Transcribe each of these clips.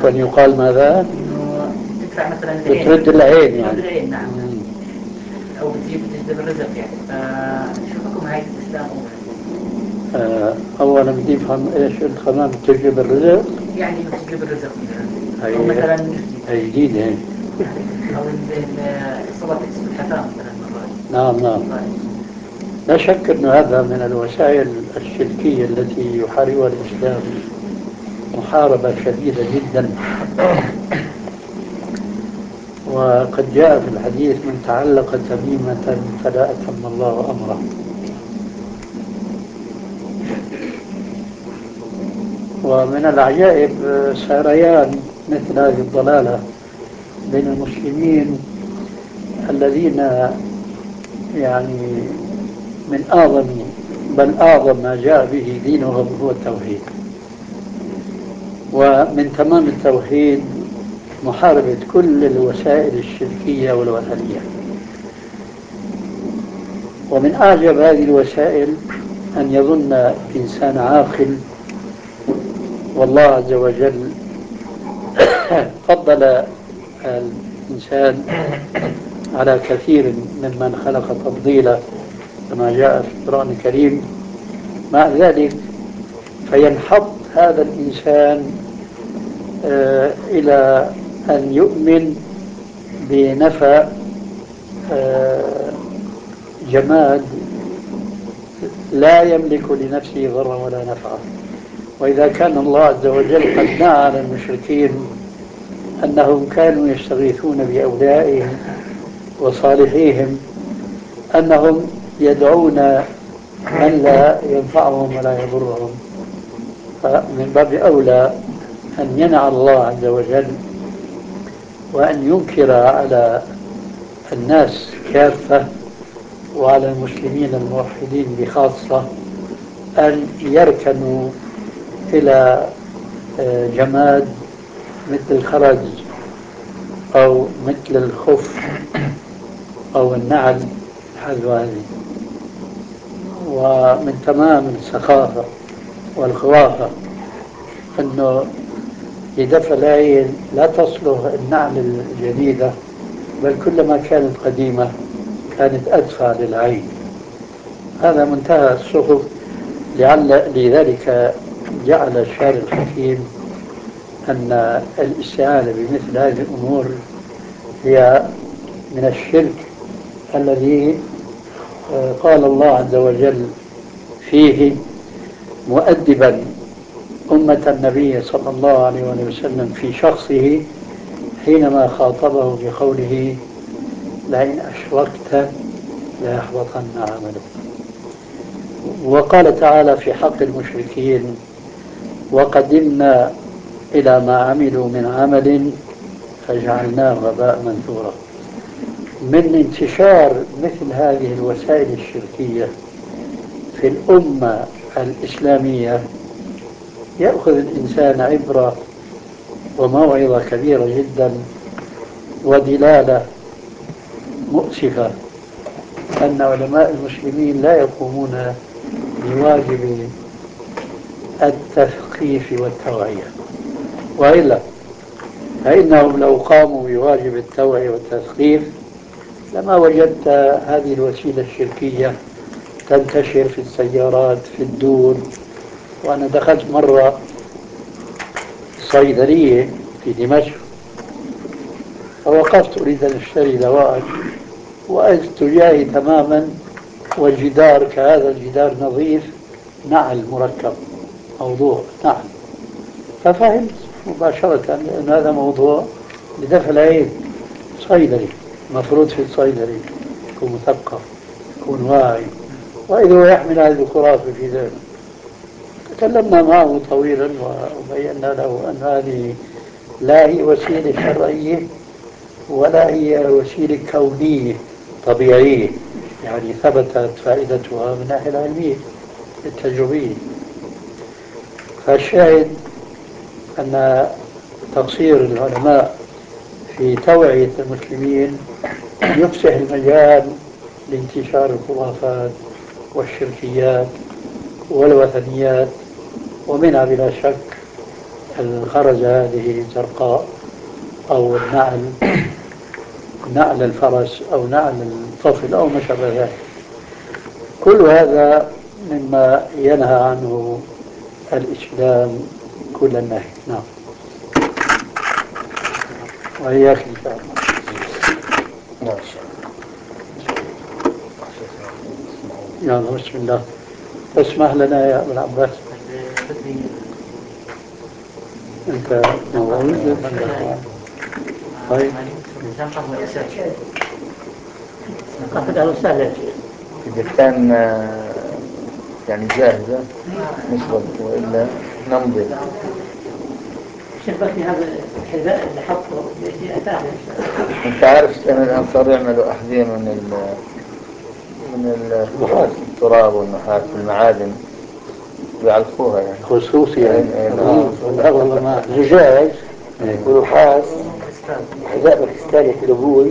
عفوا يقال ماذا؟ انه تدفع مثلا العين، بترد العين يعني. بترد العين نعم، او بتجيب الرزق يعني. فشو حكم هاي الاسلام اولا؟ اولا بدي افهم ايش الخمام بتجلب الرزق؟ يعني بتجلب الرزق مثلا، او هي مثلا هي جديدة هي. او صلاة السلحفاة مثلا مرات. نعم نعم. لا شك أن هذا من الوسائل الشركية التي يحاربها الإسلام محاربة شديدة جدا. وقد جاء في الحديث: من تعلق تميمة فلا أتم الله أمره. ومن العجائب سريان مثل هذه الضلالة بين المسلمين الذين يعني من أعظم بل أعظم ما جاء به دينهم هو التوحيد. ومن تمام التوحيد محاربة كل الوسائل الشركية والوثنية. ومن أعجب هذه الوسائل أن يظن إنسان عاقل والله عز وجل فضل الإنسان على كثير ممن خلق تفضيلا كما جاء في القرآن الكريم. مع ذلك فينحط هذا الإنسان إلى أن يؤمن بنفى جماد لا يملك لنفسه ضرا ولا نفعا. وإذا كان الله عز وجل قد نهى عن المشركين أنهم كانوا يستغيثون بأوليائهم وصالحيهم أنهم يدعون من لا ينفعهم ولا يضرهم، فمن باب أولى أن ينعى الله عز وجل وأن ينكر على الناس كافة وعلى المسلمين الموحدين بخاصة أن يركنوا إلى جماد مثل الخرز أو مثل الخف أو النعل هذه. ومن تمام السخافة والخرافة أنه لدفع العين لا تصلح النعل الجديدة، بل كلما كانت قديمة كانت أدفع للعين. هذا منتهى السخف. لذلك جعل الشارع الحكيم أن الاستعانة بمثل هذه الأمور هي من الشرك الذي قال الله عز وجل فيه مؤدبا أمة النبي صلى الله عليه وسلم في شخصه حينما خاطبه بقوله: لئن أشركت ليحبطن عملك. وقال تعالى في حق المشركين: وقدمنا إلى ما عملوا من عمل فجعلناه هباء منثورا. من انتشار مثل هذه الوسائل الشركية في الأمة الإسلامية يأخذ الإنسان عبرة وموعظة كبيرة جدا ودلالة مؤسفة أن علماء المسلمين لا يقومون بواجب التثقيف والتوعية. وإلا فإنهم لو قاموا بواجب التوعية والتثقيف لما وجدت هذه الوسيلة الشركية تنتشر في السيارات في الدور. وأنا دخلت مرة صيدلية في دمشق فوقفت أريد أن أشتري دواء وإذ تجاهي تماما وجدار كهذا الجدار نظيف نعل مركب موضوع نعل. ففهمت مباشرة أن هذا موضوع لدفع العين. صيدلي مفروض في الصيدلي يكون مثقف يكون واعي، وإذا هو يحمل هذه الخرافة في ذلك. تكلمنا معه طويلا وبينا له أن هذه لا هي وسيلة شرعية ولا هي وسيلة كونية طبيعية، يعني ثبتت فائدتها من الناحية العلمية التجريبية. فالشاهد أن تقصير العلماء في توعية المسلمين يفسح المجال لانتشار الخرافات والشركيات والوثنيات، ومنها بلا شك الخرزة هذه زرقاء، أو النعل، نعل الفرس أو نعل الطفل أو ما شابه ذلك. كل هذا مما ينهى عنه الإسلام كل النهي. نعم. وإياك إن شاء الله. نعم. يلا بسم الله. اسمح لنا يا أبو العباس. أنت موعود. طيب. إذا كان يعني جاهزة نشرب وإلا نمضي. شبكني هذا الحذاء اللي حطه بيجي أثاث. أنت عارف أن الآن صاروا يعملوا أحذية من التراب والنحاس والمعادن بيعلقوها يعني خصوصي يعني. لا والله ما زجاج ونحاس حذاء باكستاني كده بوي.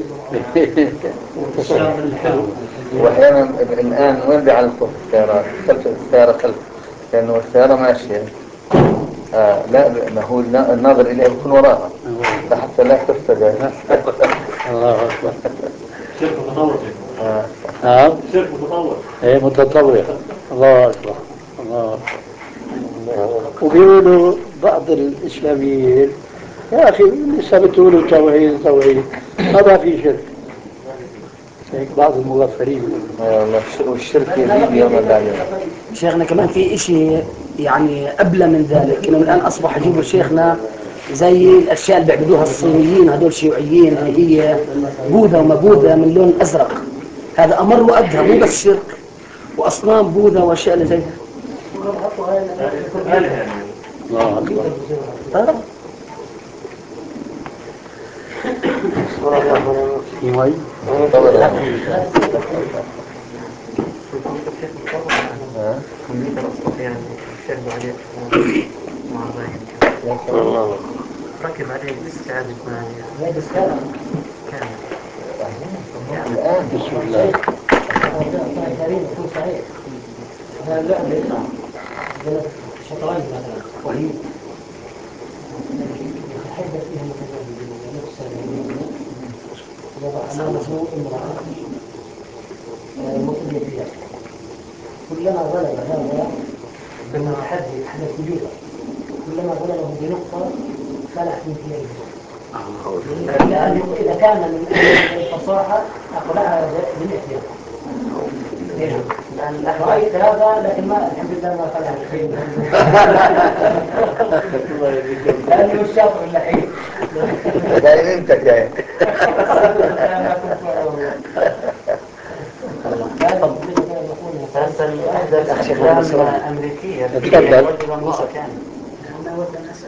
وأحيانا الآن وين بيعلقوا في السيارات خلف السيارة خلف لأنه السيارة ماشية لا ما هو الناظر إليها بيكون وراها حتى لا تفتقد. الله أكبر. شرك متطور. نعم. شرك متطور. هي متطورة. الله أكبر. الله أكبر. وبيقولوا بعض الإسلاميين يا أخي لسه بتقولوا توحيد توحيد، ما في شرك. هيك بعض المغفلين والله والشرك يزيد يوم بعد يوم. شيخنا كمان في اشي يعني أبلى من ذلك، إنه الآن أصبح يجيبوا شيخنا زي الأشياء اللي بيعبدوها الصينيين هذول شيوعيين، اللي هي بوذا وما بوذا من لون أزرق. هذا أمر وأدهى، مو بس شرك وأصنام بوذا وأشياء اللي زي الله أكبر. في مي. ركب عليه استعادة الآن بسم الله. شطرنج مثلا وهي حيبة فيها متزوجين ونفسها جميلة وضع أمامه امرأة مطلية فيها. كلما غلب هذا بالمتحدي حدث كبيرة، كلما غلبه بنقطة فلح من يده. لأنه إذا كان من الفصاحة أقلعها بالإحدى. رأيت هذا لكن ما الحمد لله ما فلح الخير. لأنه الشاطر اللحيم. دايما انت جاي. هذا الأحداث الأمريكية تفضل.